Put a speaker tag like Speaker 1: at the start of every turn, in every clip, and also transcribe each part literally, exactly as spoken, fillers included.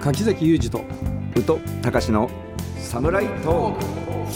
Speaker 1: 柿崎裕二と
Speaker 2: 宇都隆のサムライトーク。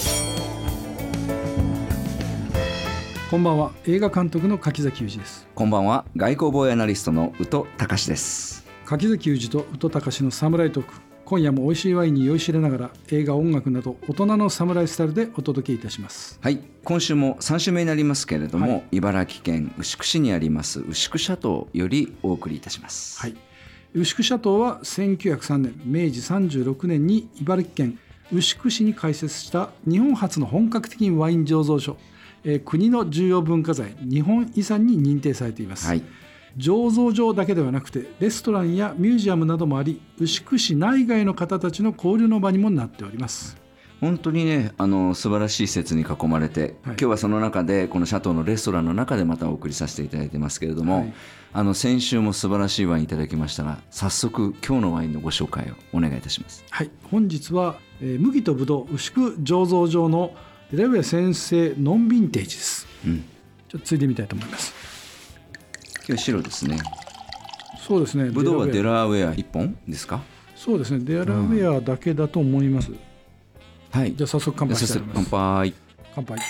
Speaker 1: こんばんは。映画監督の柿崎裕二です。
Speaker 2: こんばんは。外交防衛アナリストの宇都隆です。
Speaker 1: 柿崎裕二と宇都隆のサムライトーク、今夜も美味しいワインに酔いしれながら映画、音楽など大人のサムライスタイルでお届けいたします。
Speaker 2: はい、今週もさん週目になりますけれども、はい、茨城県牛久市にあります牛久シャトーよりお送りいたします。
Speaker 1: はい、牛久シャトーはせんきゅうひゃくさんねん明治さんじゅうろくねんに茨城県牛久市に開設した日本初の本格的ワイン醸造所、えー、国の重要文化財日本遺産に認定されています。はい、醸造場だけではなくてレストランやミュージアムなどもあり、牛久市内外の方たちの交流の場にもなっております。
Speaker 2: 本当にね、あの素晴らしい施設に囲まれて、はい、今日はその中でこのシャトーのレストランの中でまたお送りさせていただいてますけれども、はい、あの先週も素晴らしいワインいただきましたが、早速今日のワインのご紹介をお願いいたします。
Speaker 1: はい、本日は、えー、麦とぶどう牛久醸造場のデラウェア先生ノンヴィンテージです。うん、ちょっとついでみたいと思います。
Speaker 2: 今日白ですね。
Speaker 1: そうですね。
Speaker 2: ぶどうはデラウェアいっぽんですか？
Speaker 1: そうですね、デラウェアだけだと思います。うん、はい、じゃあ早速乾杯したいと思います。
Speaker 2: 乾杯。
Speaker 1: 乾杯。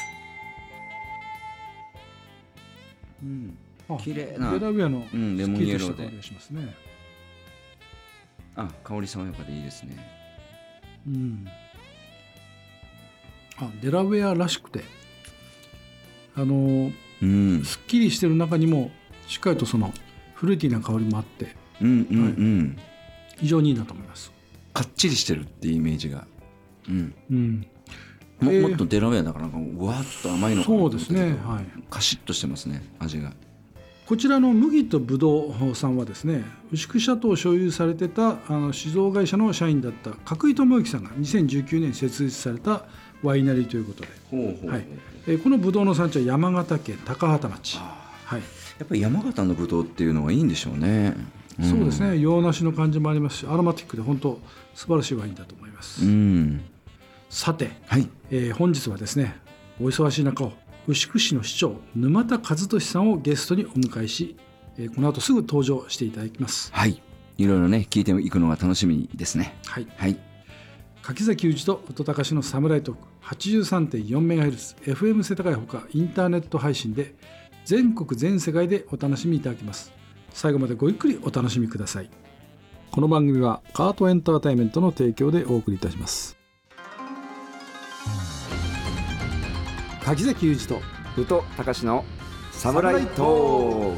Speaker 2: うん、綺麗な
Speaker 1: デラウェアの、
Speaker 2: うん、レモンイエローで
Speaker 1: 香りがしますね。
Speaker 2: あ、香り爽やかでいいですね。
Speaker 1: うん、あ、デラウェアらしくて、あの、うん、すっきりしてる中にもしっかりとそのフルーティーな香りもあって、うんうんうん、はい、非常にいいなと思います。
Speaker 2: かっちりしてるっていうイメージが、うんうん、も, もっとデラウェアだからなんかわーっと甘いのかなと思ったけど、そうですね、はい、カシッとしてますね、味が。
Speaker 1: こちらの麦とぶどうさんはですね、牛久シャトーを所有されてたあの酒造会社の社員だった角井智之さんがにせんじゅうきゅうねんに設立されたワイナリーということで、ほうほうほう、はい、えー、このぶどうの産地は山形県高畑町。はい、
Speaker 2: やっぱり山形のぶどうっていうのがいいんでしょうね。
Speaker 1: うん、そうですね、洋梨の感じもありますし、アロマティックで本当素晴らしいワインだと思います。うん、さて、はい、えー、本日はですね、お忙しい中を牛久市の市長沼田和俊さんをゲストにお迎えし、えー、この後すぐ登場していただきます。
Speaker 2: はい、いろいろね聞いていくのが楽しみですね。はい、はい、
Speaker 1: 柿崎裕二と宇都隆のサムライトーク はちじゅうさんてんよんメガヘルツ エフエム 世田谷ほかインターネット配信で全国全世界でお楽しみいただけます。最後までごゆっくりお楽しみください。この番組はカートエンターテインメントの提供でお送りいたします。柿崎裕二と
Speaker 2: 宇都隆のサムライトー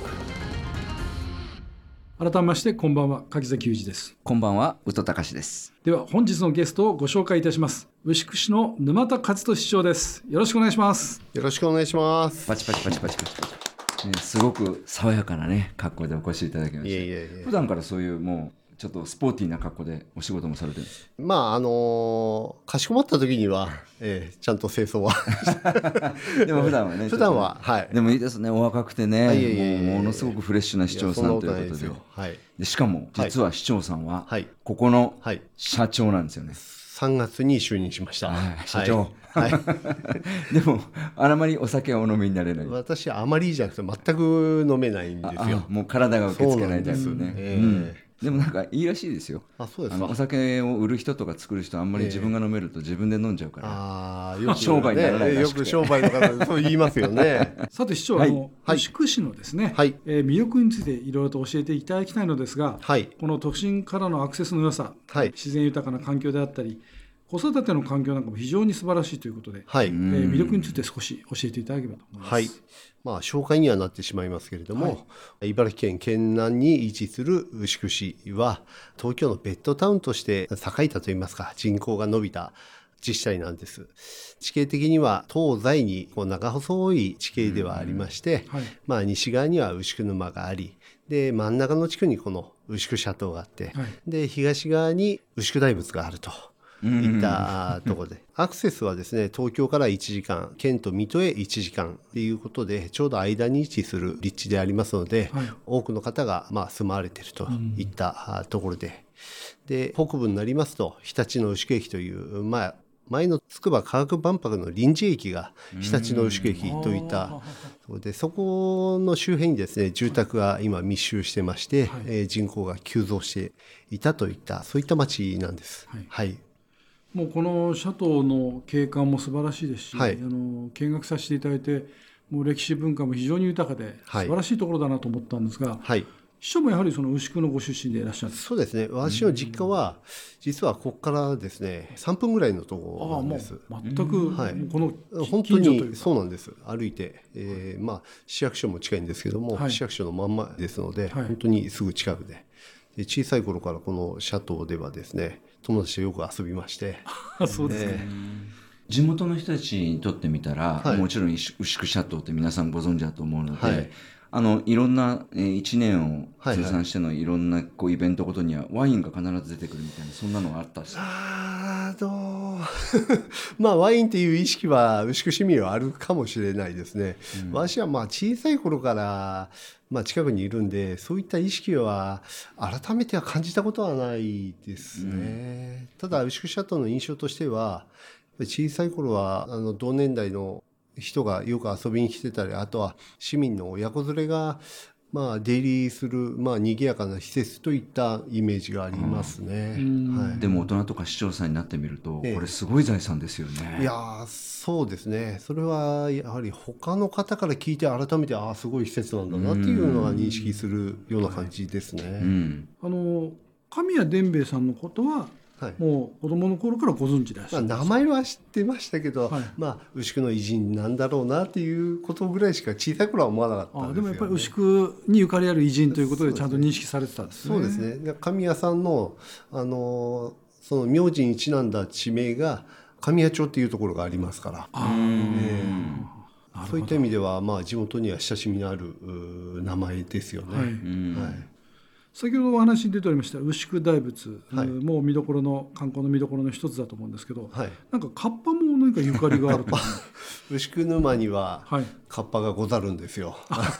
Speaker 1: ク。改めましてこんばんは、柿崎裕二です。
Speaker 2: こんばんは、宇都隆です。
Speaker 1: では本日のゲストをご紹介いたします。牛久市の沼田和俊市長です。よろしくお願いします。
Speaker 3: よろしくお願いします。
Speaker 2: パチパチパチパチパチパチ、ね、すごく爽やかなね格好でお越しいただきました。いやいやいや、普段からそういうもうちょっとスポーティーな格好でお仕事もされてるんです。
Speaker 3: まああのー、かしこまった時には、えー、ちゃんと清掃は
Speaker 2: でも普段はね
Speaker 3: 普段は、はい、
Speaker 2: でもいいですね、お若くてね、いやいやいやいや、もうものすごくフレッシュな市長さんということで、はい、でしかも実は市長さんは、はい、ここの社長なんですよね。
Speaker 3: さんがつに就任しました。はい、
Speaker 2: 社長、はいはい、でもあまりお酒はお飲みになれない。
Speaker 3: 私あまりじゃなくて全く飲めないんですよ。
Speaker 2: ああ、もう体が受け付けないタイプね。えーうん、でもなんかいいらしいですよ。あ、そうですか。あのお酒を売る人とか作る人、あんまり自分が飲めると自分で飲んじゃうから、えー、あよく、ね、商売にならないらしくて、
Speaker 3: よく商売の方そう言いますよね。
Speaker 1: さて市長、はい、あの牛久市のですね、はい、えー、魅力についていろいろと教えていただきたいのですが、はい、この都心からのアクセスの良さ、はい、自然豊かな環境であったり子育ての環境なんかも非常に素晴らしいということで、はい、えー、魅力について少し教えていただければと思います。はい、
Speaker 3: まあ、紹介にはなってしまいますけれども、はい、茨城県県南に位置する牛久市は東京のベッドタウンとして栄えたといいますか、人口が伸びた自治体なんです。地形的には東西にこう長細い地形ではありまして、はい、まあ、西側には牛久沼があり、で真ん中の地区にこの牛久シャトーがあって、はい、で東側に牛久大仏があるといったところで、アクセスはですね、東京からいちじかん、県と水戸へいちじかんということで、ちょうど間に位置する立地でありますので、はい、多くの方がまあ住まわれているといったところで、で北部になりますと日立の牛久駅という、まあ前の筑波科学万博の臨時駅が日立の牛久駅といったで、そこの周辺にですね住宅が今密集してまして、はい、えー、人口が急増していたといったそういった町なんです。はい、はい、
Speaker 1: もうこのシャトーの景観も素晴らしいですし、はい、あの見学させていただいてもう歴史文化も非常に豊かで素晴らしいところだなと思ったんですが、はい、師匠もやはりその牛久のご出身でいらっしゃる。
Speaker 3: そうですね、私の実家は実はここからですねさんぷんぐらいのところなんです。
Speaker 1: ああ、もう全く、はい、この
Speaker 3: 本当にそうなんです。歩いて、えーまあ、市役所も近いんですけども、はい、市役所のまんまですので、はい、本当にすぐ近くで、で小さい頃からこのシャトーではですね友達とよく遊びまして
Speaker 1: そうですね、
Speaker 2: えー、地元の人たちにとってみたら、はい、もちろん牛久シャトーって皆さんご存知だと思うので、はい、あのいろんな、えー、いちねんを通算してのいろんなこうイベントごとにはワインが必ず出てくるみたいなそんなのがあったんですか？
Speaker 3: あどうまあワインっていう意識は牛久市民はあるかもしれないですね、うん、私はまあ小さい頃からまあ近くにいるんでそういった意識は改めては感じたことはないですね、うん、ただ牛久シャトーの印象としては小さい頃はあの同年代の人がよく遊びに来てたり、あとは市民の親子連れがまあ出入りするまあ賑やかな施設といったイメージがありますね、
Speaker 2: はい、でも大人とか市長さんになってみると、ええ、これすごい財産ですよね。
Speaker 3: いやそうですね、それはやはり他の方から聞いて改めてああすごい施設なんだなっていうのは認識するような感じですね、はい、うん、
Speaker 1: あの神谷伝兵衛さんのことははい、もう子供の頃からご存知でいらっしゃるんですか？
Speaker 3: まあ、名前は知ってましたけど、はい、まあ、牛久の偉人なんだろうなっていうことぐらいしか小さい頃は思わなかったんですよね。あでも
Speaker 1: やっぱり牛久にゆかりある偉人ということでちゃんと認識されてたんですね。
Speaker 3: そうですね。で神谷さんの、あのその名字にちなんだ地名が神谷町っていうところがありますから、あ、えー、そういった意味では、まあ、地元には親しみのある名前ですよね。はいはい、
Speaker 1: 先ほどお話に出ておりました牛久大仏、はい、もう見どころの観光の見どころの一つだと思うんですけど、はい、なんかカッパも何かゆかりがあると
Speaker 3: 牛久沼にはカッパがござるんですよ、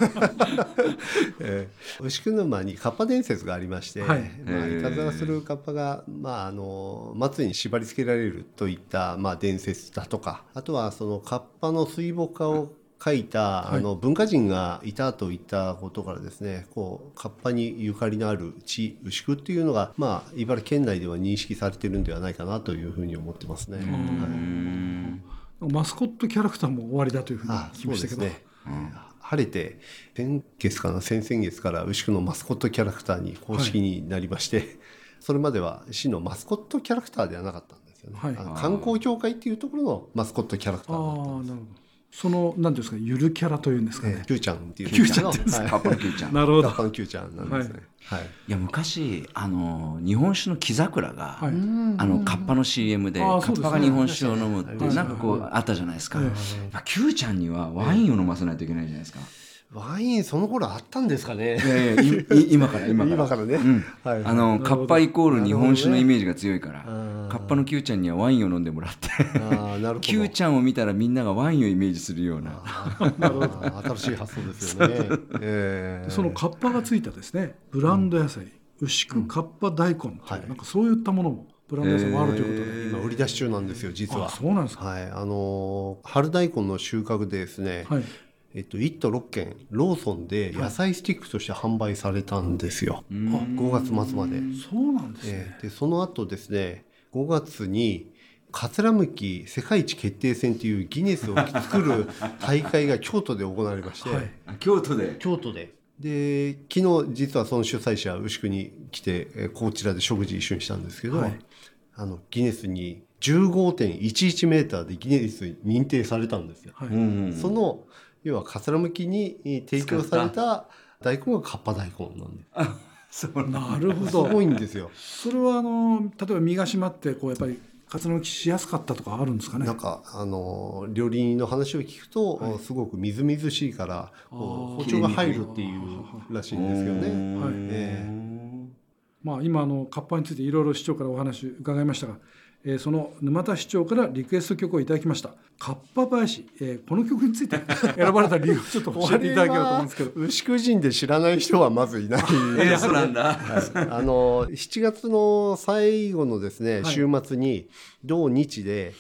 Speaker 3: えー、牛久沼にカッパ伝説がありまして、はい、まあ、いたずらするカッパが、まあ、あの松に縛り付けられるといった、まあ、伝説だとか、あとはそのカッパの水墨画を書いたあの文化人がいたといったことからですね、こうカッパにゆかりのある地牛久っていうのが、まあ、茨城県内では認識されてるんではないかなというふうに思ってますね。
Speaker 1: はい、マスコットキャラクターも終わりだというふうに聞きましたけど、そうですね、うん、
Speaker 3: 晴れて先月かな先々月から牛久のマスコットキャラクターに公式になりまして、はい、それまでは市のマスコットキャラクターではなかったんですよね、はい、あの観光協会っていうところのマスコットキャラクターだったんです。あ、なるほど。
Speaker 1: その何ですか、ゆるキャラというんですかね、
Speaker 3: キューちゃんっていう
Speaker 1: キューちゃんっていうんですか、
Speaker 2: カッパのキューちゃん
Speaker 1: なるほど、
Speaker 3: カッパのキューちゃんなんですね、はいはい、
Speaker 2: いや昔あの日本酒の木桜が、はい、あのカッパの シーエム でカッパが日本酒を飲むってなんかこうあったじゃないですか、キューちゃんにはワインを飲ませないといけないじゃないですか。
Speaker 3: ワインその頃あったんですかね。
Speaker 2: いやいや今から今から
Speaker 3: 今からね、
Speaker 2: うんはいはい、あのカッパイコール日本酒のイメージが強いから、ね、カッパのキューちゃんにはワインを飲んでもらってあなるほどキューちゃんを見たらみんながワインをイメージするような
Speaker 3: なるほど新しい発想ですよね
Speaker 1: えー、そのカッパがついたですねブランド野菜、うん、牛久カッパ大根という、はい、なんかそういったものもブランド野菜もあるということで、えー、
Speaker 3: 今売り出し中なんですよ実は。
Speaker 1: あそうなんですか、
Speaker 3: はい、あの春大根の収穫でですね、はい、えっと、いっ都ろっけんローソンで野菜スティックとして販売されたんですよ、はい、ごがつまつまで。
Speaker 1: そうなんですね、
Speaker 3: えー、でその後ですねごがつにかつらむき世界一決定戦というギネスを作る大会が京都で行われまして、はい、
Speaker 2: 京都で
Speaker 3: 京都でで昨日実はその主催者牛久に来てこちらで食事一緒にしたんですけど、はい、あのギネスに じゅうごてんいちいちメーターでギネスに認定されたんですよ、はい、うんうん、その要はかつらむきに提供された大根がカッパ大根なんで。
Speaker 1: あそうなるほど
Speaker 3: すごいんですよ。
Speaker 1: それはあの例えば身が締まってこうやっぱりかつらむきしやすかったとかあるんですかね。
Speaker 3: なんかあの料理人の話を聞くと、はい、すごくみずみずしいからこう包丁が入るっていうらしいんですよね。はいえー
Speaker 1: まあ、今あのカッパについていろいろ市長からお話伺いましたが、えー、その沼田市長からリクエスト曲をいただきましたカッパ林、えー、この曲について選ばれた理由をちょっと教えていただければと思うんですけど
Speaker 3: 牛久人で知らない人はまずいない
Speaker 2: えそうなんだ、
Speaker 3: はい、あのしちがつの最後のですね、はい、週末に同日で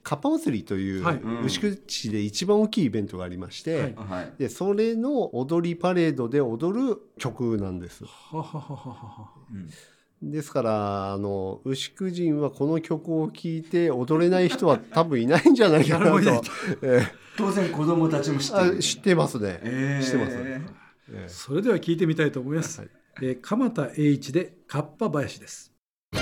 Speaker 3: かっぱ祭りという、
Speaker 1: はい
Speaker 3: 牛久市で一番大きいイベントがありまして、
Speaker 1: はい
Speaker 2: はい。
Speaker 3: でそれの踊りパレードで踊る曲なんです。
Speaker 1: ははははは。
Speaker 3: ですからあの牛久人はこの曲を聴いて踊れない人は多分いないんじゃないかなと。
Speaker 1: 誰もいない
Speaker 3: え
Speaker 2: 当然子供たちも知ってる。
Speaker 3: ーあ知ってますね、
Speaker 2: えー
Speaker 3: 知ってます、えー
Speaker 1: それでは聞いてみたいと思います。
Speaker 3: はい
Speaker 1: えー鎌田栄一でかっぱ林です。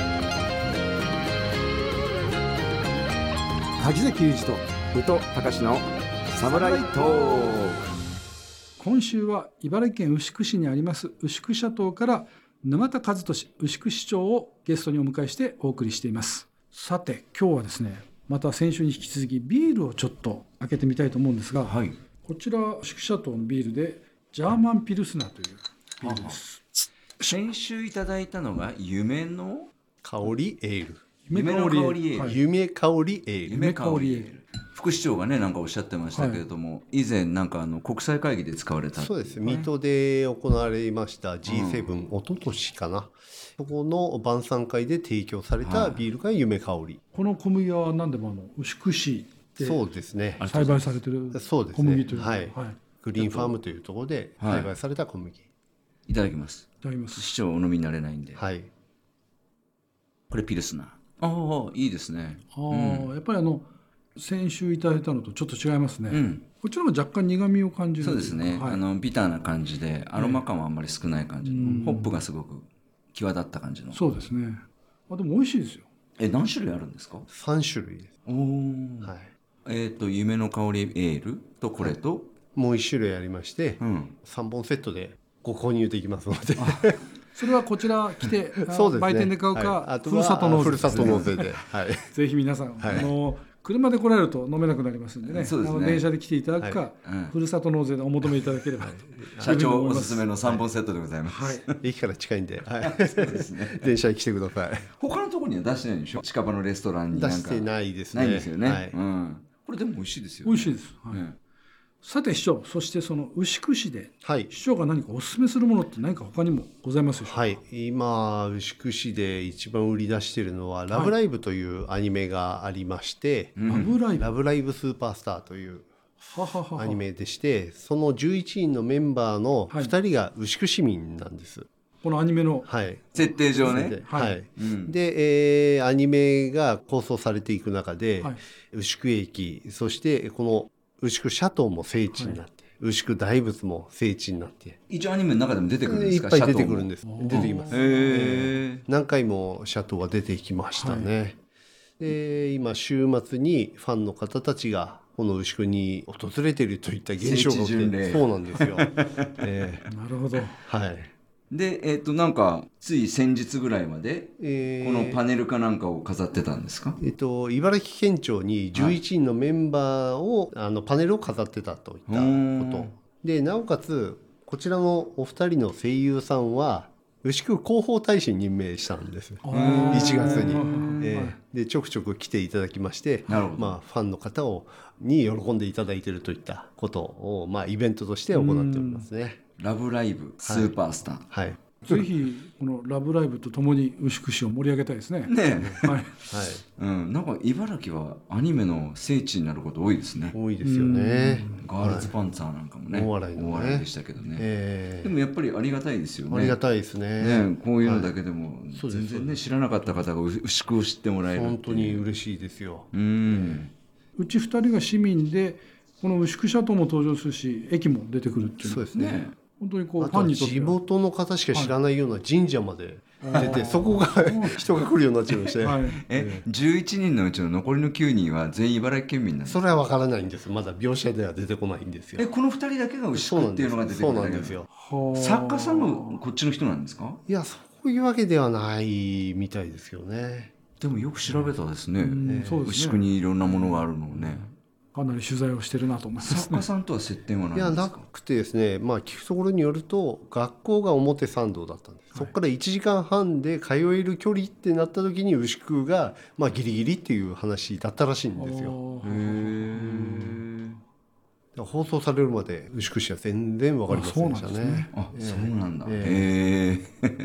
Speaker 4: 柿崎裕二と宇都隆のサムライトー
Speaker 1: 今週は茨城県牛久市にあります牛久シャトーから沼田和俊牛久市長をゲストにお迎えしてお送りしています。さて今日はですね、また先週に引き続きビールをちょっと開けてみたいと思うんですが、
Speaker 2: はい。
Speaker 1: こちら牛久シャトーのビールでジャーマンピルスナーというビールです。
Speaker 2: 先週いただいたのが夢の
Speaker 3: 香りエール、
Speaker 2: 夢の香りエール、
Speaker 1: はい、
Speaker 3: 夢香りエール、
Speaker 2: 夢香りエール。副市長がねなんかおっしゃってましたけれども、はい、以前なんかあの国際会議で使われた。
Speaker 3: そうです。水戸で行われました ジーセブン、うん、一昨年かな、そこの晩餐会で提供されたビールが夢香り、はい、
Speaker 1: この小麦は何でもあの牛久市で
Speaker 3: そうですね
Speaker 1: 栽培されてる小麦という、
Speaker 3: はいはい、グリーンファームというところで栽培された小麦、はい、
Speaker 2: いただきます。
Speaker 1: いただきます。
Speaker 2: 市長お飲みになれないんで、
Speaker 3: はい、
Speaker 2: これピルスナー。ああいいですね。
Speaker 1: あ、うん、やっぱりあの先週いただいたのとちょっと違いますね、うん、こちらも若干苦みを感じる。
Speaker 2: そうですね、はい、あのビターな感じでアロマ感はあんまり少ない感じの、ね、ホップがすごく際立った感じの。
Speaker 1: そうですね。あでも美味しいですよ。
Speaker 2: え何種類あるんですか？
Speaker 3: さん種類です。
Speaker 2: おー、はい、えっ、ー、と夢の香りエールとこれと、はい、
Speaker 3: もういち種類ありまして、うん、さんぼんセットでご購入できますので
Speaker 1: それはこちら来てそうです、ね、売店で買うか、はい、あとふるさと納税、
Speaker 3: ふるさと納税で、はい、
Speaker 1: ぜひ皆さん、はい、あの車で来られると飲めなくなりますんでね、そうですね、あの電車で来ていただくか、はい、うん、ふるさと納税でお求めいただければ、はい、
Speaker 2: 社長おすすめのさんぼんセットでございます、
Speaker 3: はい、駅から近いんで、はい、そうですね、電車に来てください。
Speaker 2: 他のところには出してないでしょ？近場のレストランになんか
Speaker 3: 出してないですね。
Speaker 2: ないんですよね、はい、
Speaker 3: うん、
Speaker 2: これでも美味しいですよね。
Speaker 1: 美味しいです、はい、ね。さて市長、そしてその牛久市で、
Speaker 3: はい、
Speaker 1: 市長が何かお勧めするものって何か他にもございますでしょうか？
Speaker 3: はい、今牛久市で一番売り出しているのはラブライブというアニメがありまして、
Speaker 1: はい、ラブライブ、
Speaker 3: ラブライブスーパースターというアニメでして、そのじゅういちにんのメンバーのふたりが牛久市民なんです、はい、
Speaker 1: このアニメの、
Speaker 3: はい、
Speaker 2: 設定上ね、
Speaker 3: はい、うん、で、えー、アニメが構想されていく中で、はい、牛久駅、そしてこの牛久シャトーも聖地になって、はい、牛久大仏も聖地になって、
Speaker 2: 一応アニメの中でも出てくるんですか？
Speaker 3: いっぱい出てくるんです。出てきます。
Speaker 2: へー、
Speaker 3: 何回もシャトーは出てきましたね、はい、で今週末にファンの方たちがこの牛久に訪れているといった現象が起きて、そうなんですよ、えー、
Speaker 1: なるほど、
Speaker 3: はい。
Speaker 2: で、えー、となんかつい先日ぐらいまで、えー、このパネルかなんかを飾ってたんですか？
Speaker 3: えー、と茨城県庁にじゅういちにんのメンバーを、はい、あのパネルを飾ってたといったことで、なおかつこちらのお二人の声優さんは牛久広報大使に任命したんですいちがつに、えー、でちょくちょく来ていただきまして、まあ、ファンの方をに喜んでいただいているといったことを、まあ、イベントとして行っておりますね。
Speaker 2: ラブライブスーパースター、
Speaker 3: はいはい、
Speaker 1: ぜひこのラブライブとともに牛久市を盛り上げたいですね。
Speaker 2: ねえ、
Speaker 1: はい、はい、
Speaker 2: うん、なんか茨城はアニメの聖地になること多いですね。
Speaker 3: 多いですよね。
Speaker 2: ガールズパンツァーなんかもね、はい、大笑いのね、大笑いでしたけどね、えー、でもやっぱりありがたいですよね。
Speaker 3: ありがたいですね。
Speaker 2: ね、こういうのだけでも全然ね知らなかった方が牛久を知ってもらえる。
Speaker 3: 本当に嬉しいですよ。
Speaker 1: うん、うちふたりが市民でこの牛久シャトーも登場するし駅も出てくるっていう。
Speaker 3: そうですね。
Speaker 1: 本当にこう
Speaker 3: ファンにとっては地元の方しか知らないような神社まで出て、はい、そこが人が来るようになっちゃいまして、はい、
Speaker 2: えじゅういちにんのうちの残りのきゅうにんは全員茨城県民なんですか？
Speaker 3: それは分からないんです。まだ描写では出てこないんですよ。
Speaker 2: えこのふたりだけが牛久っていうのが出てくるだけ？
Speaker 3: そうなんですよ。
Speaker 2: 作家さんもこっちの人なんですか？
Speaker 3: いやそういうわけではないみたいですよね。
Speaker 2: でもよく調べたですね、
Speaker 1: うんそうですね、
Speaker 2: 牛久にいろんなものがあるのをね、
Speaker 1: かなり取材をしてるなと思います、ね、
Speaker 2: 作家さんとは接点はないんですか？
Speaker 3: いやなくてですね、まあ、聞くところによると学校が表参道だったんです、はい、そこからいちじかんはんで通える距離ってなった時に牛久が、まあ、ギリギリっていう話だったらしいんですよ。へー、放送されるまで牛久市は全然分かりませんでしたね。
Speaker 2: あ、そうなんだ。へえー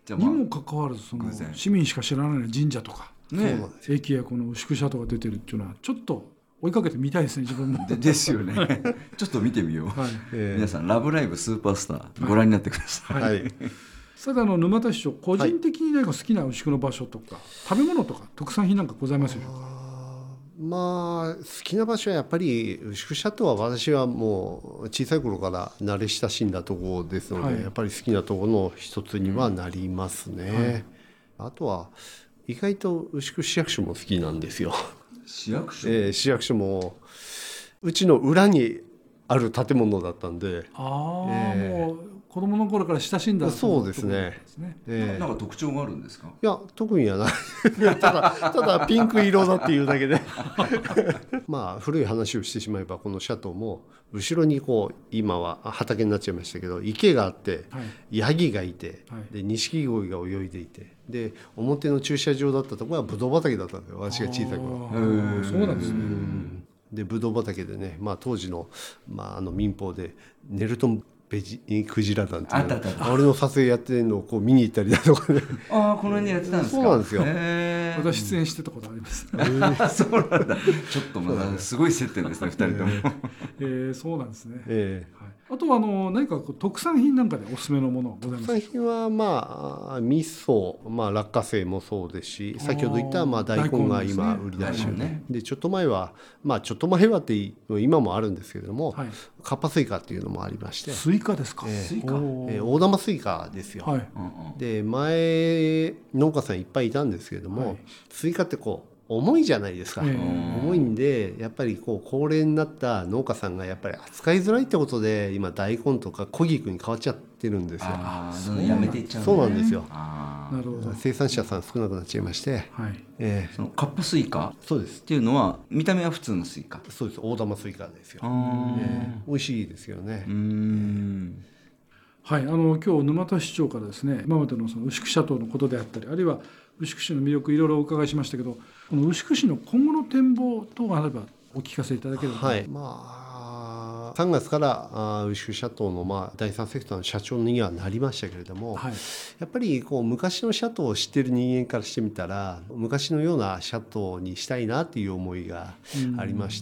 Speaker 1: にもかかわらずその市民しか知らない神社とか、ね、駅やこの牛久シャトーが出てるっていうのはちょっと追いかけてみたいですね自分も。
Speaker 2: でですよねちょっと見てみよう、はいえー、皆さんラブライブスーパースターご覧になってください、はいはい
Speaker 1: さてあの沼田市長個人的に何か好きな牛久の場所とか、はい、食べ物とか特産品なんかございますでしょうか。
Speaker 3: まあ好きな場所はやっぱり牛久シャトーは私はもう小さい頃から慣れ親しんだところですので、はい、やっぱり好きなところの一つにはなりますね、はい、あとは意外と牛久市役所も好きなんですよ。
Speaker 2: 市役所、
Speaker 3: えー、市役所もうちの裏にある建物だったんで、
Speaker 1: あ、えー、もう子供の頃から親しんだ。
Speaker 3: そうですね、
Speaker 2: えー、なんか特徴があるんですか。
Speaker 3: いや特にはないただただピンク色だっていうだけでまあ古い話をしてしまえばこのシャトーも後ろにこう今は畑になっちゃいましたけど池があって、はい、ヤギがいて、はい、で錦鯉が泳いでいてで表の駐車場だったところはブドウ畑だったんですよ私が小さい頃。
Speaker 1: そうなんですね。
Speaker 3: うんでブドウ畑でね、まあ、当時の、まあ、あの民放でネルトンベジクジラ団っていうのあれの撮影やってるのをこう見に行ったりだとかね
Speaker 2: ああこの辺にやってたんですか。
Speaker 3: そうなんですよ。
Speaker 1: 私出演してたことあります
Speaker 2: そうなんだ。ちょっとまだすごい接点ですねふたりとも、
Speaker 1: えー、そうなんですね、
Speaker 3: えー
Speaker 1: はい、あとはあの何かこう特産品なんかでおすすめのものはございますか。
Speaker 3: 特産品はまあ味噌、まあ、落花生もそうですし先ほど言ったまあ大根が今売り出し、ね、でちょっと前はまあちょっと前はって今もあるんですけれども、はい、カッパスイカっていうのもありまして。
Speaker 1: スイカですか。
Speaker 3: えー、スイカ、えー、大玉スイカですよ、はい、で前農家さんいっぱいいたんですけれども、はい、スイカってこう重いじゃないですか、えー、重いんでやっぱりこう高齢になった農家さんがやっぱり扱いづらいってことで今大根とか小菊に変わっちゃってるんですよ。
Speaker 2: あそうやめていっちゃう、ね、
Speaker 3: そうなんですよ。
Speaker 1: なるほど。
Speaker 3: 生産者さん少なくなっちゃいまして、
Speaker 2: はいえー、そのカッパスイカ
Speaker 3: そうです
Speaker 2: っていうのは見た目は普通のスイカ。
Speaker 3: そうです大玉スイカですよ、えー、美味しいですよね。うーん
Speaker 1: はい、あの今日沼田市長からですね今までのその牛久シャトーのことであったりあるいは牛久市の魅力いろいろお伺いしましたけどこの牛久市の今後の展望等があればお聞かせいただければ。
Speaker 3: はい、まあ、さんがつから牛久シャトーのまあだいさんセクターの社長にはなりましたけれども、はい、やっぱりこう昔のシャトーを知っている人間からしてみたら昔のようなシャトーにしたいなっていう思いがありまして、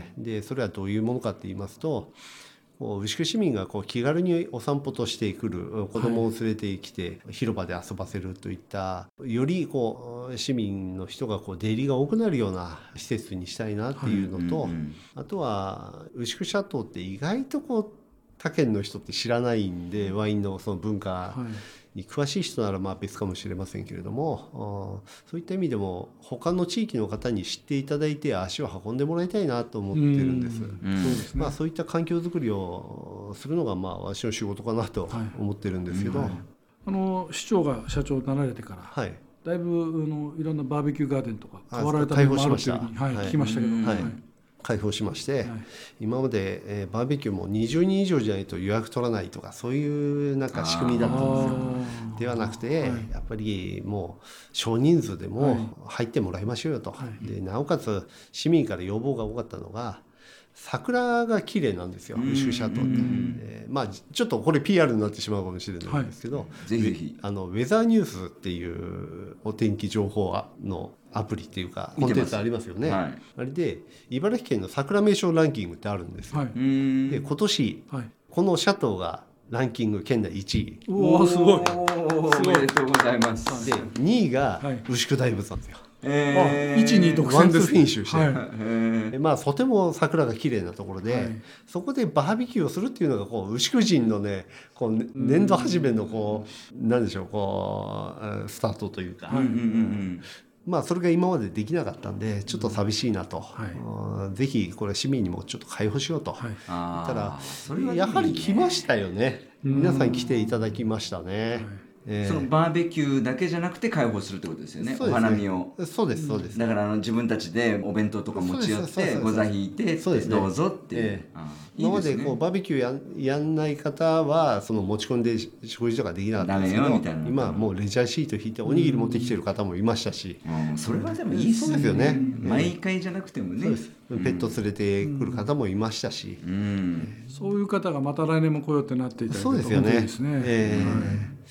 Speaker 3: でそれはどういうものかって言いますと牛久市民がこう気軽にお散歩としてくる子供を連れてきて広場で遊ばせるといったよりこう市民の人がこう出入りが多くなるような施設にしたいなっていうのと、はいうんうん、あとは牛久シャトーって意外とこう他県の人って知らないんでワインのその文化に詳しい人ならまあ別かもしれませんけれどもそういった意味でも他の地域の方に知っていただいて足を運んでもらいたいなと思ってるんです。そうですね。まあそういった環境づくりをするのがまあ私の仕事かなと思ってるんですけど、はいうんはい、
Speaker 1: あの市長が社長になられてから、はい、だいぶあのいろんなバーベキューガーデンとか変わられた面もあるというふうに、はい、聞きましたけど、はい
Speaker 3: 開放しまして、はい、今まで、えー、バーベキューもにじゅうにん以上じゃないと予約取らないとかそういうなんか仕組みだったんですよ。ではなくて、はい、やっぱりもう少人数でも入ってもらいましょうよと、はい、でなおかつ市民から要望が多かったのが桜が綺麗なんですよ牛久シャトーって、えーまあ、ちょっとこれ ピーアール になってしまうかもしれないんですけど、はい、
Speaker 2: ぜひぜひ
Speaker 3: あのウェザーニュースっていうお天気情報のアプリっていうかコンテンツありますよね、はい、あれで茨城県の桜名所ランキングってあるんですよ、はい、で今年、はい、このシャトーがランキング県内いちい。
Speaker 1: おおすごい
Speaker 2: おめでとうございます。
Speaker 3: でにいが牛久大仏なんですよ、
Speaker 1: えー、いちに独占です、ね、
Speaker 3: ワンツーフィニッシュして、はいまあ、とても桜が綺麗なところで、はい、そこでバーベキューをするっていうのがこう牛久人のねこう年度初めのこう何でしょうこうスタートというか、はいうんうんうんまあ、それが今までできなかったんでちょっと寂しいなと、はい、ぜひこれ市民にもちょっと開放しようと、はい、言ったらそれはやはり来ましたよね。皆さん来ていただきましたね、はい
Speaker 2: えー、そのバーベキューだけじゃなくて開放するってことですよ ね, ねお花見を。
Speaker 3: そうですそうです。
Speaker 2: だからあの自分たちでお弁当とか持ち寄ってご座引いてどうぞっていう、えー
Speaker 3: 今までこうバーベキュー や, やんない方はその持ち込んで食事とかできなかったんですけど今もうレジャーシート引いておにぎり持ってきてる方もいましたし、
Speaker 2: うんうん、それはでもいいですね。
Speaker 3: そうですよね。
Speaker 2: 毎回じゃなくてもね、そうです。
Speaker 3: ペット連れてくる方もいましたし、
Speaker 1: うんうん、そういう方がまた来年も来ようってなっていただいて
Speaker 3: そうですよね、えーはい、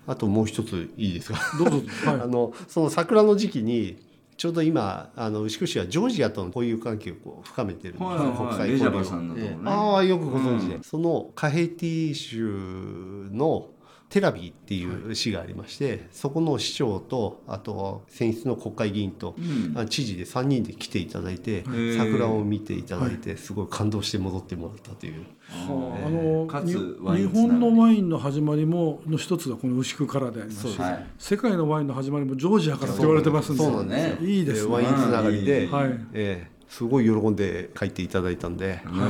Speaker 3: あともう一ついいですか。
Speaker 1: どうぞ、はい、
Speaker 3: あのその桜の時期にちょうど今あの牛久市はジョージアとの交友関係をこう深めてるんです、
Speaker 2: はいはいはい、
Speaker 3: 国際交流を、
Speaker 2: さんのとこね、
Speaker 3: ああよくご存知で、うん、そのカヘティ州のテラビーっていう市がありまして、はい、そこの市長とあと選出の国会議員と、うん、知事でさんにんで来ていただいて桜を見ていただいて、はい、すごい感動して戻ってもらったという、
Speaker 1: はあ、あのかつワイン日本のワインの始まりもの一つがこの牛久からでありますし、はい、世界のワインの始まりもジョージアからと言われてますんで、
Speaker 3: そうなんですよ、
Speaker 1: いいですね、
Speaker 3: ワインつながりで、
Speaker 1: はい、
Speaker 3: えー、すごい喜んで帰っていただいたんで、うん、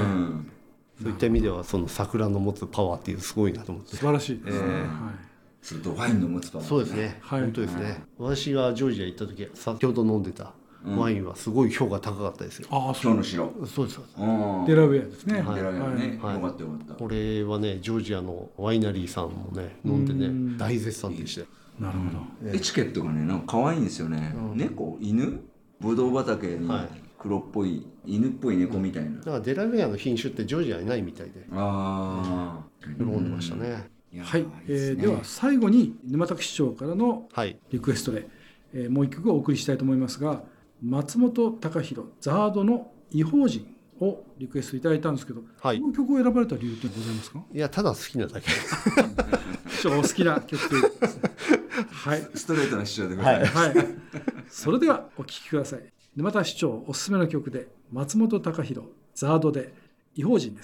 Speaker 3: そういった意味ではその桜の持つパワーっていうすごいなと思って、
Speaker 1: 素晴らしいですね、えー、はい、
Speaker 2: ワインの持つパワー、
Speaker 3: そうですね、はい、本当ですね、はい、私がジョージア行った時先ほど飲んでたワインはすごい評価高かったですよ、
Speaker 2: うん、ああ今日の白、
Speaker 3: そうです
Speaker 1: デラウェアですね、
Speaker 2: はい、デラウェアね、
Speaker 3: はい、
Speaker 2: よかったよかった。
Speaker 3: これはねジョージアのワイナリーさんもね飲んでね大絶賛でしたよ。
Speaker 1: なるほど、
Speaker 2: エチケットがねなんか可愛いんですよね、うん、猫犬ぶどう畑に黒っぽい、はい、犬っぽい猫みたいな、
Speaker 3: だからデラウェアの品種ってジョージアにないみたいで、
Speaker 2: あ
Speaker 3: あ、喜んでましたね。
Speaker 1: はい、えー、では最後に沼田市長からのリクエストで、はい、えー、もう一曲お送りしたいと思いますが、松本隆弘ザードの異邦人をリクエストいただいたんですけど、はい、この曲を選ばれた理由ってございますか？
Speaker 3: いやただ好きなだけ
Speaker 1: 市長お好きな曲ということですねはい、
Speaker 2: ストレートな主張でございます、はいはい、
Speaker 1: それではお聴きください。沼田市長おすすめの曲で松本隆弘ザードで異邦人です。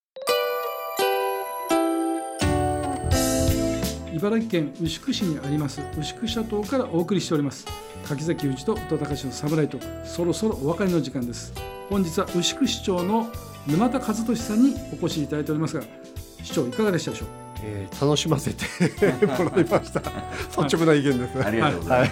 Speaker 1: 茨城県牛久市にあります牛久シャトーからお送りしております柿崎氏と宇多隆のサムライトーク、そろそろお別れの時間です。本日は牛久市長の沼田和俊さんにお越しいただいておりますが、市長いかがでしたでしょう？
Speaker 3: えー、楽しませてもらいました率直な意見です、
Speaker 2: はい、ありがとうございます、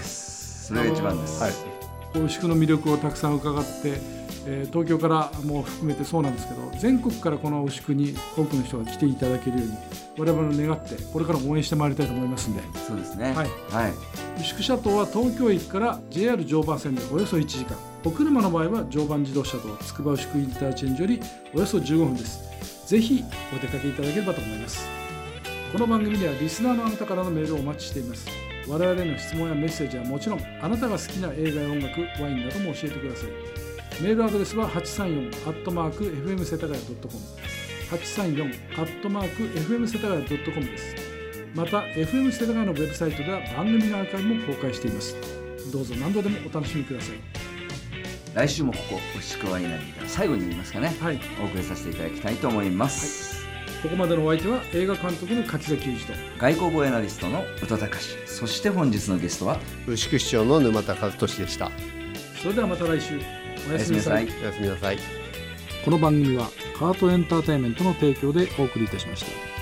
Speaker 2: はい、それが一番です、はい、
Speaker 1: 牛久の魅力をたくさん伺って、えー、東京からも含めてそうなんですけど、全国からこの牛久に多くの人が来ていただけるように我々の願ってこれからも応援してまいりたいと思いますんで。
Speaker 2: そうですね、はい、はい、
Speaker 1: 牛久シャトーは東京駅から ジェイアール 常磐線でおよそいちじかん、お車の場合は常磐自動車道つくば牛久インターチェンジよりおよそじゅうごふんです。ぜひお出かけいただければと思います。この番組ではリスナーのあなたからのメールをお待ちしています。我々への質問やメッセージはもちろん、あなたが好きな映画や音楽、ワインなども教えてください。メールアドレスははちさんよん アットマーク エフエム 世田谷 ドットコム はちさんよん アットマーク エフエム 世田谷 ドットコム です。また エフエム 世田谷のウェブサイトでは番組のアーカイブも公開しています。どうぞ何度でもお楽しみください。
Speaker 2: 来週もここ牛久ワイナリーから最後になりますかね、はい、お送りさせていただきたいと思います、
Speaker 1: はい、ここまでのお相手は映画監督の柿崎裕二と
Speaker 2: 外交語アナリストの宇多隆、そして本日のゲストは
Speaker 3: 牛久市長の沼田和俊でした。
Speaker 1: それではまた来週おやすみなさい。
Speaker 3: おやすみなさい。
Speaker 1: この番組はカートエンターテインメントの提供でお送りいたしました。